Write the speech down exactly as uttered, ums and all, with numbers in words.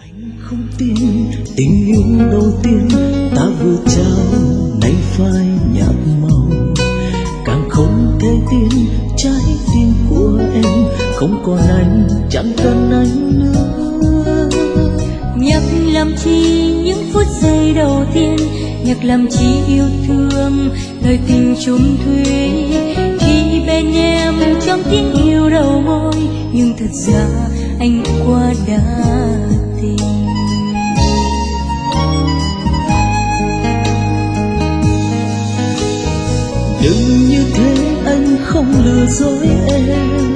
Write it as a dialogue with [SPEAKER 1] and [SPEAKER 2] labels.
[SPEAKER 1] Anh không tin tình yêu đầu tiên ta vừa trao nay phai nhạt màu, càng không thể tin trái tim của em không còn anh, chẳng cần anh nữa.
[SPEAKER 2] Nhắc làm chi những phút giây đầu tiên, nhắc làm chi yêu thương thời tình chung thủy, khi bên em trong tiếng yêu đầu môi, nhưng thật ra anh quá đa tình.
[SPEAKER 1] Đừng như thế, anh không lừa dối em,